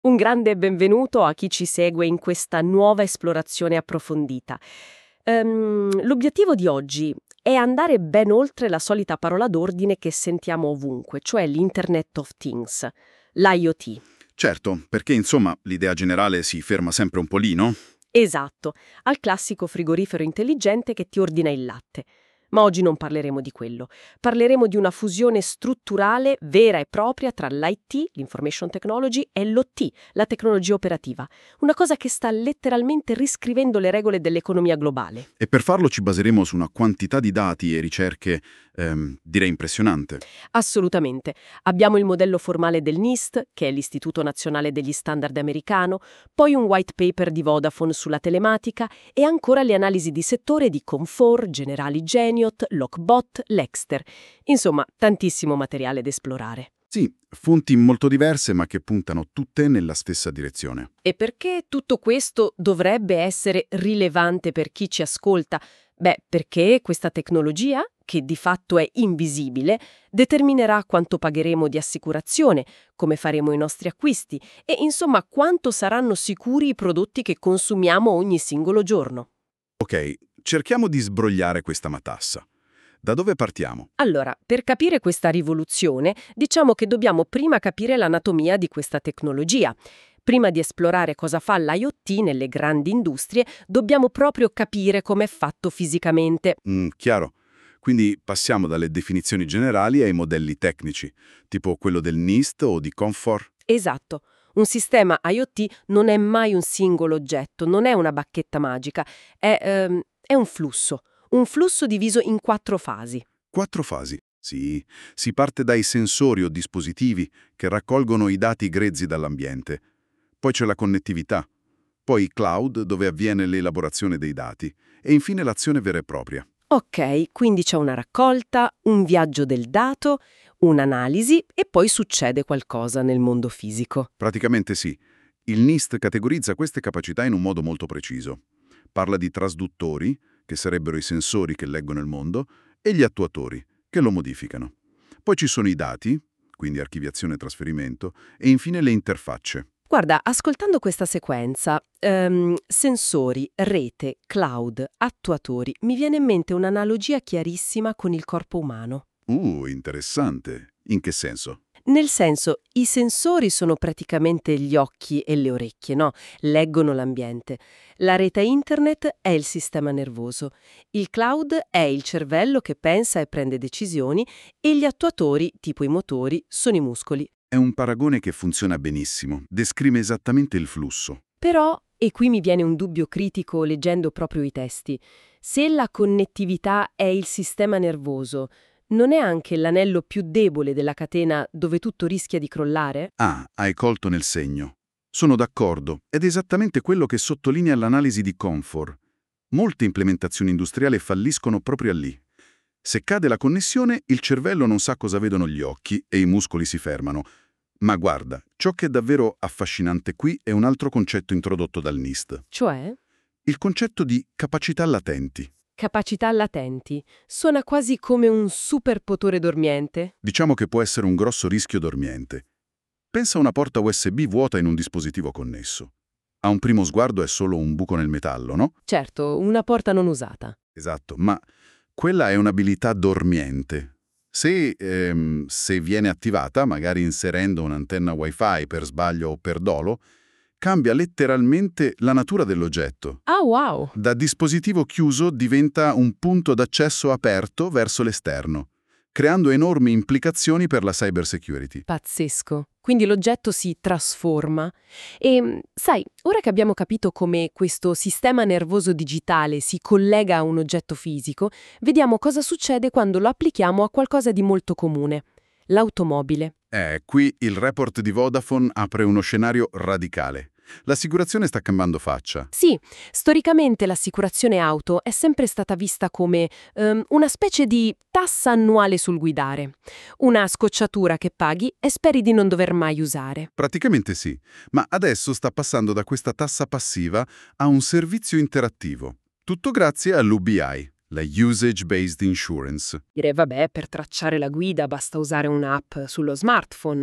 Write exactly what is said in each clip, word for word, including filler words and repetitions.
Un grande benvenuto a chi ci segue in questa nuova esplorazione approfondita. Ehm, l'obiettivo di oggi è andare ben oltre la solita parola d'ordine che sentiamo ovunque, cioè l'Internet of Things, l'I O T. Certo, perché insomma l'idea generale si ferma sempre un po' lì, no? Esatto, al classico frigorifero intelligente che ti ordina il latte. Ma oggi non parleremo di quello. Parleremo di una fusione strutturale vera e propria tra l'I T, l'Information Technology, e l'O T, la tecnologia operativa. Una cosa che sta letteralmente riscrivendo le regole dell'economia globale. E per farlo ci baseremo su una quantità di dati e ricerche, ehm, direi impressionante. Assolutamente. Abbiamo il modello formale del NIST, che è l'Istituto Nazionale degli Standard americano, poi un white paper di Vodafone sulla telematica e ancora le analisi di settore di Comfor, Generali Geniot, Lockbot, Lexter. Insomma, tantissimo materiale da esplorare. Sì, fonti molto diverse ma che puntano tutte nella stessa direzione. E perché tutto questo dovrebbe essere rilevante per chi ci ascolta? Beh, perché questa tecnologia, che di fatto è invisibile, determinerà quanto pagheremo di assicurazione, come faremo i nostri acquisti e insomma quanto saranno sicuri i prodotti che consumiamo ogni singolo giorno. Ok, cerchiamo di sbrogliare questa matassa. Da dove partiamo? Allora, per capire questa rivoluzione, diciamo che dobbiamo prima capire l'anatomia di questa tecnologia. Prima di esplorare cosa fa l'I O T nelle grandi industrie, dobbiamo proprio capire come è fatto fisicamente. Mm, chiaro. Quindi passiamo dalle definizioni generali ai modelli tecnici, tipo quello del NIST o di Comfort. Esatto. Un sistema I O T non è mai un singolo oggetto, non è una bacchetta magica, è, ehm, è un flusso. Un flusso diviso in quattro fasi. Quattro fasi. Sì, si parte dai sensori o dispositivi che raccolgono i dati grezzi dall'ambiente. Poi c'è la connettività, poi il cloud dove avviene l'elaborazione dei dati e infine l'azione vera e propria. Ok, quindi c'è una raccolta, un viaggio del dato, un'analisi e poi succede qualcosa nel mondo fisico. Praticamente sì. Il NIST categorizza queste capacità in un modo molto preciso. Parla di trasduttori, che sarebbero i sensori che leggono il mondo, e gli attuatori, che lo modificano. Poi ci sono i dati, quindi archiviazione e trasferimento, e infine le interfacce. Guarda, ascoltando questa sequenza, ehm, sensori, rete, cloud, attuatori, mi viene in mente un'analogia chiarissima con il corpo umano. Uh, interessante. In che senso? Nel senso, i sensori sono praticamente gli occhi e le orecchie, no? Leggono l'ambiente. La rete internet è il sistema nervoso. Il cloud è il cervello che pensa e prende decisioni e gli attuatori, tipo i motori, sono i muscoli. È un paragone che funziona benissimo, descrive esattamente il flusso. Però, e qui mi viene un dubbio critico leggendo proprio i testi, se la connettività è il sistema nervoso, non è anche l'anello più debole della catena dove tutto rischia di crollare? Ah, hai colto nel segno. Sono d'accordo, ed è esattamente quello che sottolinea l'analisi di Comfort. Molte implementazioni industriali falliscono proprio lì. Se cade la connessione, il cervello non sa cosa vedono gli occhi e i muscoli si fermano. Ma guarda, ciò che è davvero affascinante qui è un altro concetto introdotto dal NIST. Cioè? Il concetto di capacità latenti. Capacità latenti. Suona quasi come un superpotere dormiente. Diciamo che può essere un grosso rischio dormiente. Pensa a una porta U S B vuota in un dispositivo connesso. A un primo sguardo è solo un buco nel metallo, no? Certo, una porta non usata. Esatto, ma quella è un'abilità dormiente. Se, ehm, se viene attivata, magari inserendo un'antenna Wi-Fi per sbaglio o per dolo, cambia letteralmente la natura dell'oggetto. Ah, wow! Da dispositivo chiuso diventa un punto d'accesso aperto verso l'esterno, creando enormi implicazioni per la cybersecurity. Pazzesco. Quindi l'oggetto si trasforma. E, sai, ora che abbiamo capito come questo sistema nervoso digitale si collega a un oggetto fisico, vediamo cosa succede quando lo applichiamo a qualcosa di molto comune. L'automobile. Eh, qui il report di Vodafone apre uno scenario radicale. L'assicurazione sta cambiando faccia. Sì, storicamente l'assicurazione auto è sempre stata vista come ehm, una specie di tassa annuale sul guidare, una scocciatura che paghi e speri di non dover mai usare. Praticamente sì, ma adesso sta passando da questa tassa passiva a un servizio interattivo. Tutto grazie all'U B I, la Usage Based Insurance. Dire, vabbè, per tracciare la guida basta usare un'app sullo smartphone,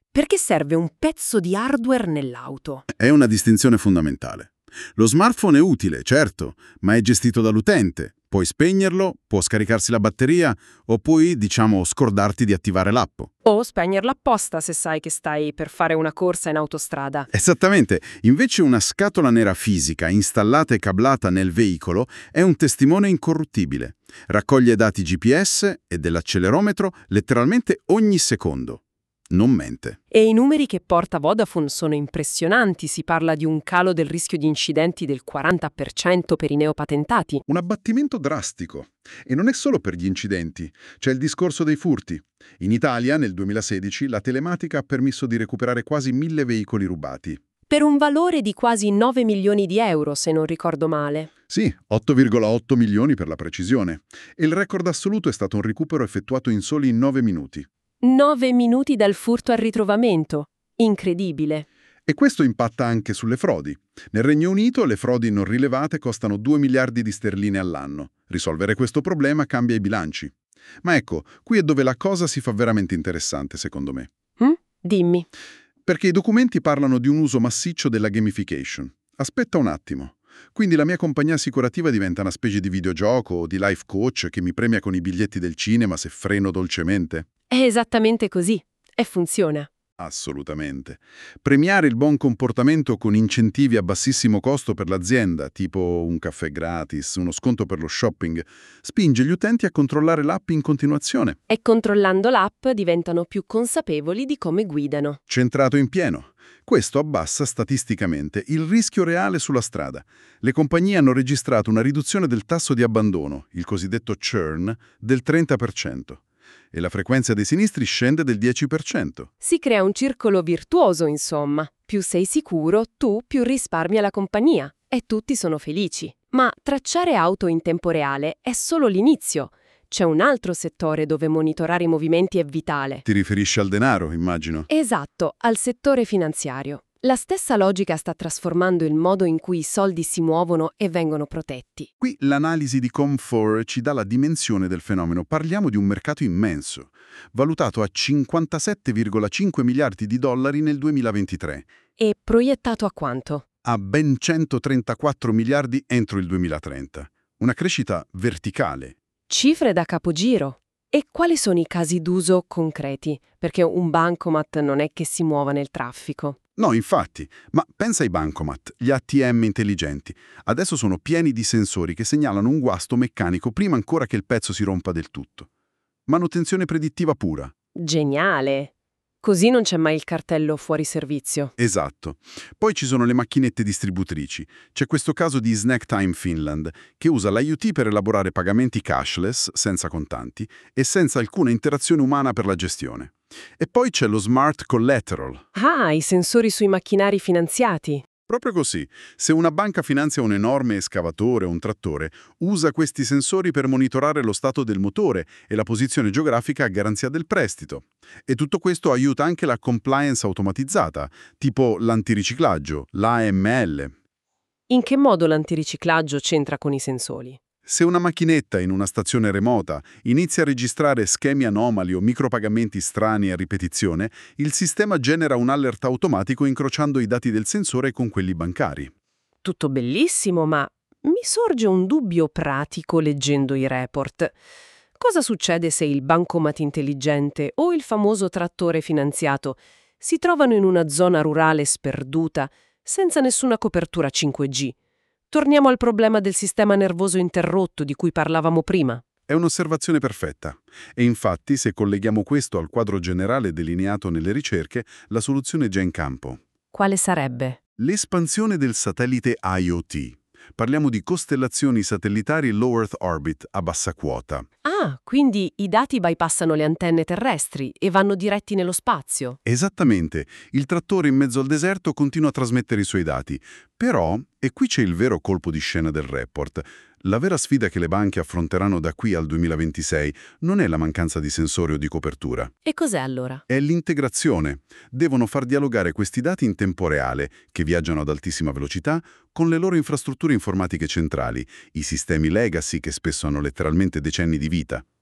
Perché serve un pezzo di hardware nell'auto? È una distinzione fondamentale. Lo smartphone è utile, certo, ma è gestito dall'utente. Puoi spegnerlo, può scaricarsi la batteria o puoi, diciamo, scordarti di attivare l'app. O spegnerla apposta se sai che stai per fare una corsa in autostrada. Esattamente. Invece una scatola nera fisica installata e cablata nel veicolo è un testimone incorruttibile. Raccoglie dati G P S e dell'accelerometro letteralmente ogni secondo. Non mente. E i numeri che porta Vodafone sono impressionanti, si parla di un calo del rischio di incidenti del quaranta per cento per i neopatentati. Un abbattimento drastico. E non è solo per gli incidenti, c'è il discorso dei furti. In Italia, nel duemilasedici, la telematica ha permesso di recuperare quasi mille veicoli rubati. Per un valore di quasi nove milioni di euro, se non ricordo male. Sì, otto virgola otto milioni per la precisione. E il record assoluto è stato un recupero effettuato in soli nove minuti. Nove minuti dal furto al ritrovamento. Incredibile. E questo impatta anche sulle frodi. Nel Regno Unito le frodi non rilevate costano due miliardi di sterline all'anno. Risolvere questo problema cambia i bilanci. Ma ecco, qui è dove la cosa si fa veramente interessante, secondo me. Hm? Dimmi. Perché i documenti parlano di un uso massiccio della gamification. Aspetta un attimo. Quindi la mia compagnia assicurativa diventa una specie di videogioco o di life coach che mi premia con i biglietti del cinema se freno dolcemente? È esattamente così. E funziona. Assolutamente. Premiare il buon comportamento con incentivi a bassissimo costo per l'azienda, tipo un caffè gratis, uno sconto per lo shopping, spinge gli utenti a controllare l'app in continuazione. E controllando l'app diventano più consapevoli di come guidano. Centrato in pieno. Questo abbassa statisticamente il rischio reale sulla strada. Le compagnie hanno registrato una riduzione del tasso di abbandono, il cosiddetto churn, del trenta per cento. E la frequenza dei sinistri scende del dieci per cento. Si crea un circolo virtuoso, insomma. Più sei sicuro, tu più risparmi alla compagnia. E tutti sono felici. Ma tracciare auto in tempo reale è solo l'inizio. C'è un altro settore dove monitorare i movimenti è vitale. Ti riferisci al denaro, immagino? Esatto, al settore finanziario. La stessa logica sta trasformando il modo in cui i soldi si muovono e vengono protetti. Qui l'analisi di Comfor ci dà la dimensione del fenomeno. Parliamo di un mercato immenso, valutato a cinquantasette virgola cinque miliardi di dollari nel duemilaventitré. E proiettato a quanto? A ben centotrentaquattro miliardi entro il duemilatrenta. Una crescita verticale. Cifre da capogiro. E quali sono i casi d'uso concreti? Perché un bancomat non è che si muova nel traffico. No, infatti, ma pensa ai bancomat, gli A T M intelligenti. Adesso sono pieni di sensori che segnalano un guasto meccanico prima ancora che il pezzo si rompa del tutto. Manutenzione predittiva pura. Geniale! Così non c'è mai il cartello fuori servizio. Esatto. Poi ci sono le macchinette distributrici. C'è questo caso di Snacktime Finland, che usa l'I O T per elaborare pagamenti cashless, senza contanti, e senza alcuna interazione umana per la gestione. E poi c'è lo Smart Collateral. Ah, i sensori sui macchinari finanziati. Proprio così. Se una banca finanzia un enorme escavatore o un trattore, usa questi sensori per monitorare lo stato del motore e la posizione geografica a garanzia del prestito. E tutto questo aiuta anche la compliance automatizzata, tipo l'antiriciclaggio, l'A M L. In che modo l'antiriciclaggio c'entra con i sensori? Se una macchinetta in una stazione remota inizia a registrare schemi anomali o micropagamenti strani a ripetizione, il sistema genera un alert automatico incrociando i dati del sensore con quelli bancari. Tutto bellissimo, ma mi sorge un dubbio pratico leggendo i report. Cosa succede se il bancomat intelligente o il famoso trattore finanziato si trovano in una zona rurale sperduta, senza nessuna copertura cinque G? Torniamo al problema del sistema nervoso interrotto di cui parlavamo prima. È un'osservazione perfetta. E infatti, se colleghiamo questo al quadro generale delineato nelle ricerche, la soluzione è già in campo. Quale sarebbe? L'espansione del satellite I O T. Parliamo di costellazioni satellitari low Earth orbit a bassa quota. Ah, quindi i dati bypassano le antenne terrestri e vanno diretti nello spazio. Esattamente. Il trattore in mezzo al deserto continua a trasmettere i suoi dati. Però, e qui c'è il vero colpo di scena del report, la vera sfida che le banche affronteranno da qui al duemilaventisei non è la mancanza di sensori o di copertura. E cos'è allora? È l'integrazione. Devono far dialogare questi dati in tempo reale, che viaggiano ad altissima velocità, con le loro infrastrutture informatiche centrali, i sistemi legacy che spesso hanno letteralmente decenni di vita.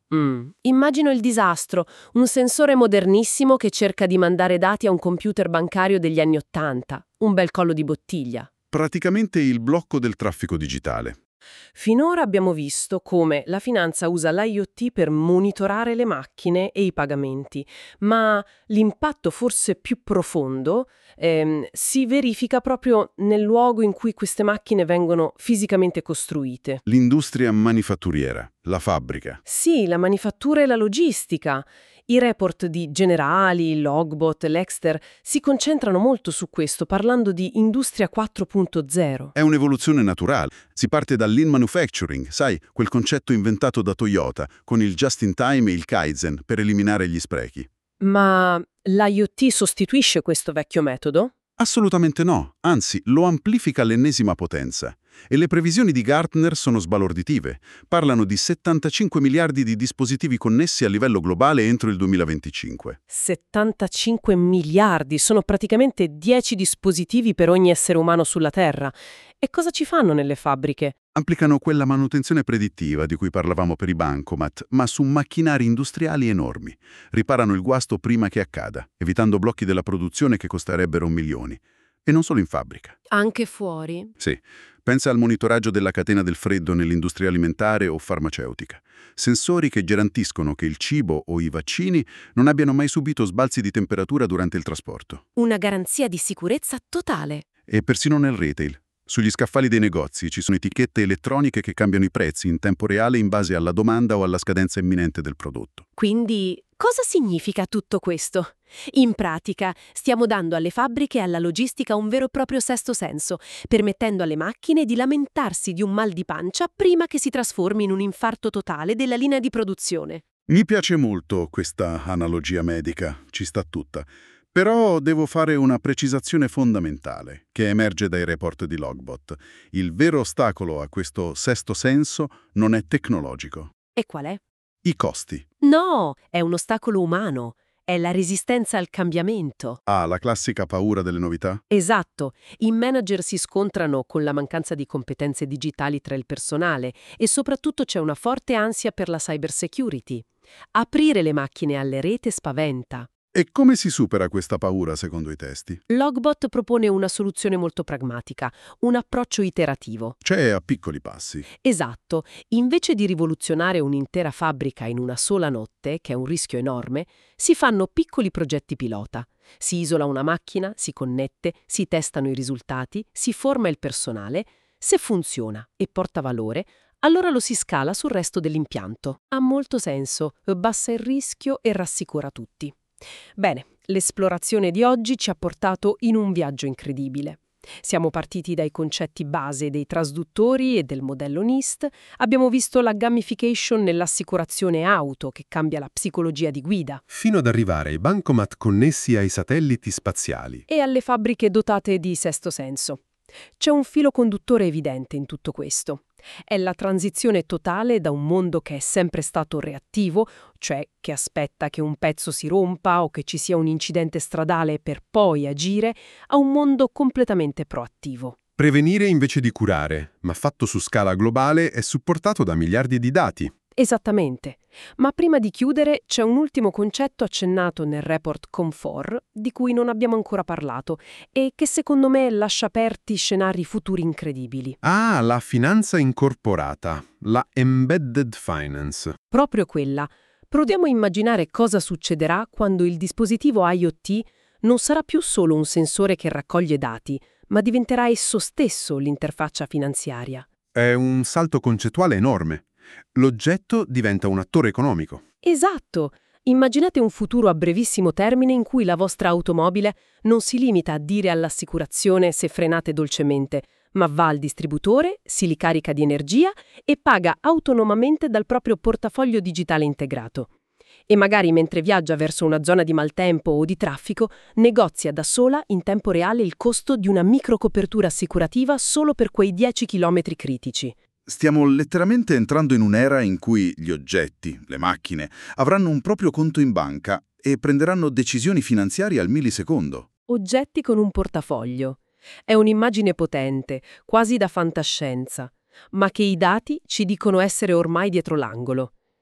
Mm. Immagino il disastro, un sensore modernissimo che cerca di mandare dati a un computer bancario degli anni Ottanta. Un bel collo di bottiglia. Praticamente il blocco del traffico digitale. Finora abbiamo visto come la finanza usa l'I O T per monitorare le macchine e i pagamenti, ma l'impatto forse più profondo ehm, si verifica proprio nel luogo in cui queste macchine vengono fisicamente costruite. L'industria manifatturiera, la fabbrica. Sì, la manifattura e la logistica. I report di Generali, Logbot, Lexter si concentrano molto su questo, parlando di industria quattro punto zero. È un'evoluzione naturale. Si parte dal lean manufacturing, sai, quel concetto inventato da Toyota, con il just-in-time e il Kaizen per eliminare gli sprechi. Ma l'I O T sostituisce questo vecchio metodo? Assolutamente no, anzi lo amplifica all'ennesima potenza. E le previsioni di Gartner sono sbalorditive. Parlano di settantacinque miliardi di dispositivi connessi a livello globale entro il duemilaventicinque. settantacinque miliardi, sono praticamente dieci dispositivi per ogni essere umano sulla Terra. E cosa ci fanno nelle fabbriche? Applicano quella manutenzione predittiva di cui parlavamo per i bancomat, ma su macchinari industriali enormi. Riparano il guasto prima che accada, evitando blocchi della produzione che costerebbero milioni. E non solo in fabbrica. Anche fuori? Sì, pensa al monitoraggio della catena del freddo nell'industria alimentare o farmaceutica. Sensori che garantiscono che il cibo o i vaccini non abbiano mai subito sbalzi di temperatura durante il trasporto. Una garanzia di sicurezza totale. E persino nel retail. Sugli scaffali dei negozi ci sono etichette elettroniche che cambiano i prezzi in tempo reale in base alla domanda o alla scadenza imminente del prodotto. Quindi, cosa significa tutto questo? In pratica, stiamo dando alle fabbriche e alla logistica un vero e proprio sesto senso, permettendo alle macchine di lamentarsi di un mal di pancia prima che si trasformi in un infarto totale della linea di produzione. Mi piace molto questa analogia medica, ci sta tutta. Però devo fare una precisazione fondamentale, che emerge dai report di Logbot. Il vero ostacolo a questo sesto senso non è tecnologico. E qual è? I costi. No, è un ostacolo umano. È la resistenza al cambiamento. Ah, la classica paura delle novità? Esatto. I manager si scontrano con la mancanza di competenze digitali tra il personale e soprattutto c'è una forte ansia per la cybersecurity. Aprire le macchine alle rete spaventa. E come si supera questa paura secondo i testi? Logbot propone una soluzione molto pragmatica, un approccio iterativo. Cioè a piccoli passi. Esatto, invece di rivoluzionare un'intera fabbrica in una sola notte, che è un rischio enorme, si fanno piccoli progetti pilota. Si isola una macchina, si connette, si testano i risultati, si forma il personale. Se funziona e porta valore, allora lo si scala sul resto dell'impianto. Ha molto senso, abbassa il rischio e rassicura tutti. Bene, l'esplorazione di oggi ci ha portato in un viaggio incredibile. Siamo partiti dai concetti base dei trasduttori e del modello N I S T, abbiamo visto la gamification nell'assicurazione auto che cambia la psicologia di guida, fino ad arrivare ai bancomat connessi ai satelliti spaziali. e alle fabbriche dotate di sesto senso. C'è un filo conduttore evidente in tutto questo. È la transizione totale da un mondo che è sempre stato reattivo, cioè che aspetta che un pezzo si rompa o che ci sia un incidente stradale per poi agire, a un mondo completamente proattivo. Prevenire invece di curare, ma fatto su scala globale e supportato da miliardi di dati. Esattamente. Ma prima di chiudere c'è un ultimo concetto accennato nel report Comfort di cui non abbiamo ancora parlato e che secondo me lascia aperti scenari futuri incredibili. Ah, la finanza incorporata, la embedded finance. Proprio quella. Proviamo a immaginare cosa succederà quando il dispositivo I O T non sarà più solo un sensore che raccoglie dati, ma diventerà esso stesso l'interfaccia finanziaria. È un salto concettuale enorme. L'oggetto diventa un attore economico. Esatto! Immaginate un futuro a brevissimo termine in cui la vostra automobile non si limita a dire all'assicurazione se frenate dolcemente, ma va al distributore, si li carica di energia e paga autonomamente dal proprio portafoglio digitale integrato. E magari mentre viaggia verso una zona di maltempo o di traffico, negozia da sola in tempo reale il costo di una microcopertura assicurativa solo per quei dieci chilometri critici. Stiamo letteralmente entrando in un'era in cui gli oggetti, le macchine, avranno un proprio conto in banca e prenderanno decisioni finanziarie al millisecondo. Oggetti con un portafoglio. È un'immagine potente, quasi da fantascienza, ma che i dati ci dicono essere ormai dietro l'angolo.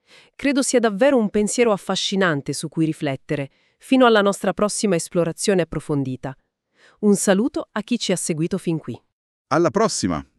Credo sia davvero un pensiero affascinante su cui riflettere, fino alla nostra prossima esplorazione approfondita. Un saluto a chi ci ha seguito fin qui. Alla prossima!